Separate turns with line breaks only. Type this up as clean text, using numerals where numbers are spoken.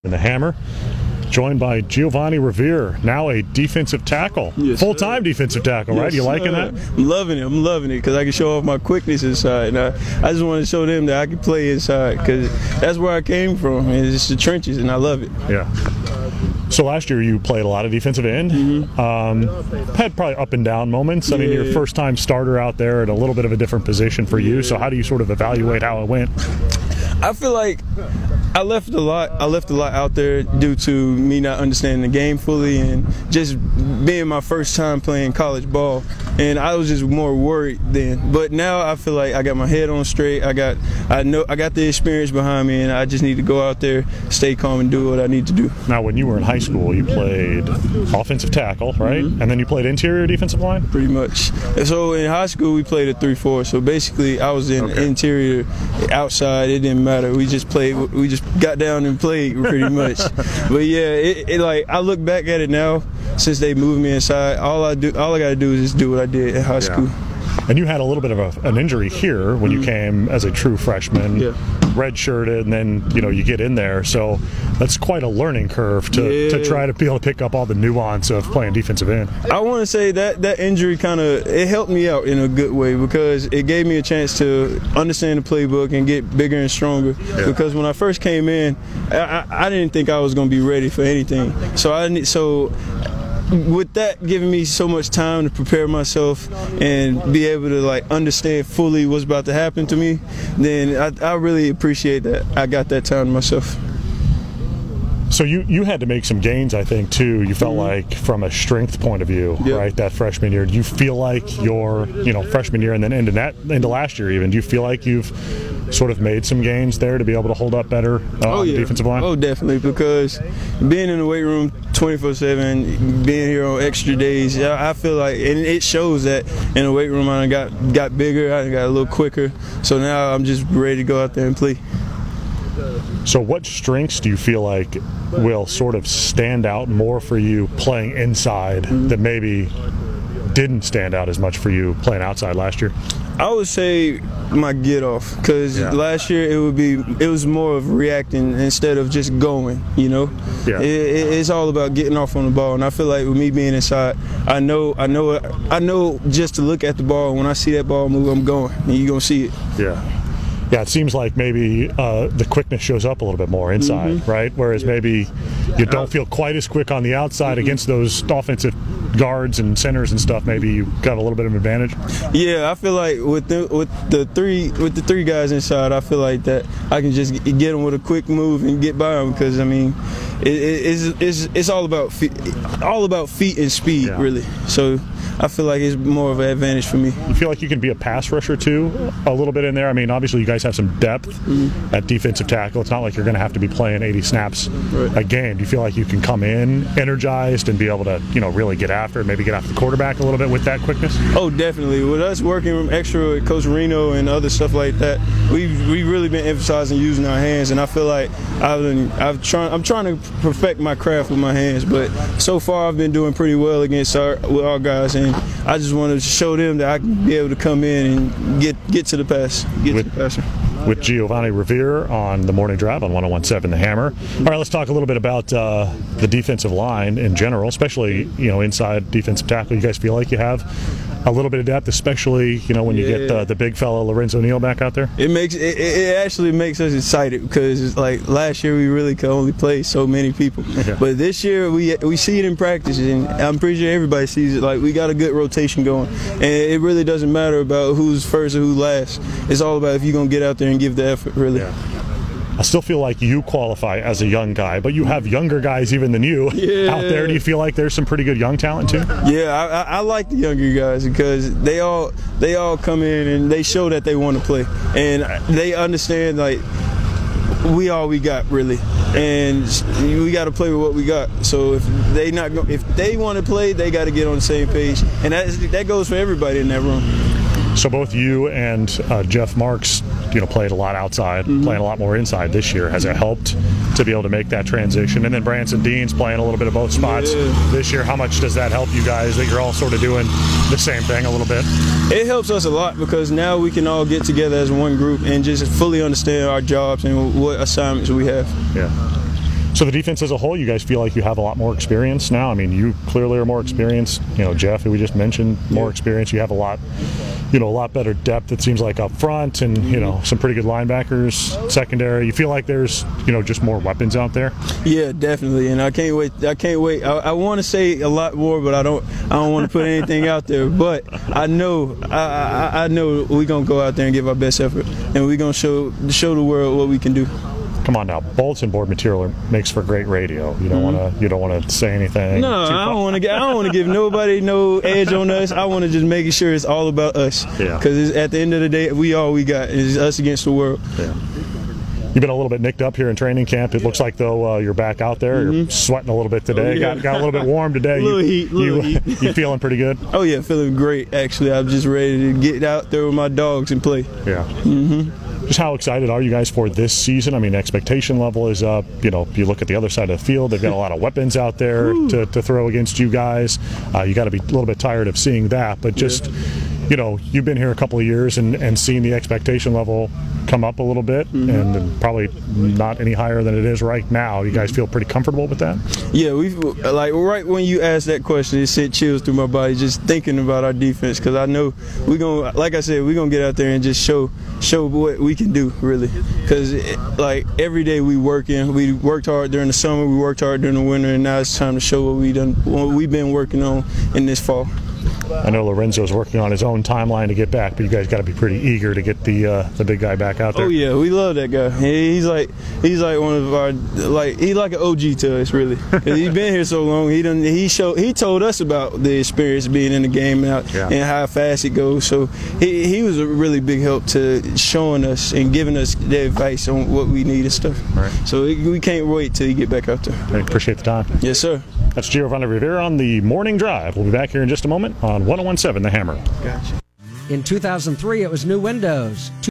The Hammer, joined by Giovanni Revere, now a defensive tackle,
yes,
full-time defensive tackle, right? You liking that?
I'm loving it because I can show off my quickness inside. And I just want to show them that I can play inside because that's where I came from. And it's the trenches, and I love it.
Yeah. So last year you played a lot of defensive end. Had probably up and down moments. I mean, your first time starter out there at a little bit of a different position for you. So how do you sort of evaluate how it went?
I feel like I left a lot out there due to me not understanding the game fully and just being my first time playing college ball. And I was just more worried then. But now I feel like I got my head on straight. I got the experience behind me, and I just need to go out there, stay calm, and do what I need to do.
Now, when you were in high school, you played offensive tackle, right? And then you played interior defensive line?
Pretty much. And so in high school, we played a 3-4. So basically, I was in interior, outside. It didn't matter. We just played. We just got down and played pretty much. But yeah, like I look back at it now, since they moved me inside, all I gotta do is just do what I did in high school.
And you had a little bit of an injury here when you came as a true freshman, redshirted, and then you get in there. So that's quite a learning curve to try to be able to pick up all the nuance of playing defensive end.
I want to say that injury it helped me out in a good way because it gave me a chance to understand the playbook and get bigger and stronger. Because when I first came in, I didn't think I was going to be ready for anything. So with that giving me so much time to prepare myself and be able to understand fully what's about to happen to me, then I really appreciate that I got that time to myself.
So you had to make some gains, I think, too. You felt like from a strength point of view, right, that freshman year. Do you feel like your freshman year and then into last year even, do you feel like you've sort of made some gains there to be able to hold up better on the defensive line?
Oh, definitely, because being in the weight room 24/7, being here on extra days, I feel like, and it shows that in the weight room I got bigger, I got a little quicker. So now I'm just ready to go out there and play.
So what strengths do you feel like will sort of stand out more for you playing inside that maybe didn't stand out as much for you playing outside last year?
I would say my get off, because last year it was more of reacting instead of just going. It's all about getting off on the ball, and I feel like with me being inside, I know just to look at the ball. When I see that ball move, I'm going, and you're gonna see it.
Yeah, it seems like maybe the quickness shows up a little bit more inside, right? Whereas maybe you don't feel quite as quick on the outside against those offensive guards and centers and stuff. Maybe you got a little bit of an advantage. Yeah,
I feel like with the three guys inside, I feel like that I can just get them with a quick move and get by them, because I mean, it's all about feet and speed, really. So I feel like it's more of an advantage for me.
You feel like you can be a pass rusher too, a little bit in there? I mean, obviously you guys have some depth at defensive tackle. It's not like you're going to have to be playing 80 snaps a game. Do you feel like you can come in energized and be able to, really get after it, maybe get after the quarterback a little bit with that quickness?
Oh, definitely. With us working extra with Coach Reno and other stuff like that, we've really been emphasizing using our hands, and I feel like I'm trying to perfect my craft with my hands, but so far I've been doing pretty well against our guys, and I just want to show them that I can be able to come in and get to the pass, to the passer.
With Giovanni Revere on the Morning Drive on 101.7 The Hammer. All right, let's talk a little bit about the defensive line in general, especially inside defensive tackle. You guys feel like you have a little bit of depth, especially when you get the big fellow Lorenzo Neal back out there?
It actually makes us excited, because it's like last year we really could only play so many people, but this year we see it in practice, and I'm pretty sure everybody sees it. Like, we got a good rotation going, and it really doesn't matter about who's first or who's last. It's all about if you're gonna get out there and give the effort, really.
I still feel like you qualify as a young guy, but you have younger guys even than you out there. Do you feel like there's some pretty good young talent too?
Yeah, I like the younger guys, because they all come in and they show that they want to play, and they understand we got really, and we got to play with what we got. So if they want to play, they got to get on the same page, and that goes for everybody in that room.
So both you and Jeff Marks, played a lot outside, playing a lot more inside this year. Has it helped to be able to make that transition? And then Branson Dean's playing a little bit of both spots this year. How much does that help you guys, that you're all sort of doing the same thing a little bit?
It helps us a lot, because now we can all get together as one group and just fully understand our jobs and what assignments we have.
So the defense as a whole, you guys feel like you have a lot more experience now? I mean, you clearly are more experienced. You know, Jeff, who we just mentioned, more experience. You have a lot better depth, it seems like, up front, and, you know, some pretty good linebackers, secondary. You feel like there's, you know, just more weapons out there?
Yeah, definitely, and I can't wait. I want to say a lot more, but I don't want to put anything out there. But I know we're going to go out there and give our best effort, and we're going to show the world what we can do.
Come on now, bulletin board material makes for great radio. You don't want to say anything.
No, I don't want to give nobody no edge on us. I want to just make sure it's all about us.
Yeah.
Because at the end of the day, we got is us against the world.
Yeah. You've been a little bit nicked up here in training camp. It looks like, though, you're back out there. You're sweating a little bit today.
Yeah.
Got a little bit warm today.
Little heat.
You feeling pretty good?
Oh yeah, feeling great. Actually, I'm just ready to get out there with my dogs and play.
Yeah. Just how excited are you guys for this season? I mean, expectation level is up. You know, you look at the other side of the field, they've got a lot of weapons out there to throw against you guys. You got to be a little bit tired of seeing that, but just, you know, you've been here a couple of years and seeing the expectation level come up a little bit, and probably not any higher than it is right now. You guys feel pretty comfortable with that?
Yeah, we like right when you asked that question, it sent chills through my body just thinking about our defense, because I know we're gonna, like I said, we're gonna get out there and just show what we can do, really. Because like every day we working, we worked hard during the summer, we worked hard during the winter, and now it's time to show what we've been working on in this fall.
I know Lorenzo's working on his own timeline to get back, but you guys got to be pretty eager to get the big guy back out there.
Oh yeah, we love that guy. He's like one of our, he's like an OG to us, really. Cause he's been here so long. He told us about the experience being in the game and how fast it goes. So he was a really big help to showing us and giving us the advice on what we need and stuff.
Right. So
we can't wait till he get back out there.
I appreciate the time.
Yes, sir.
That's Giovanni Rivera on the Morning Drive. We'll be back here in just a moment on 101.7 The Hammer.
Gotcha.
In 2003, it was new windows.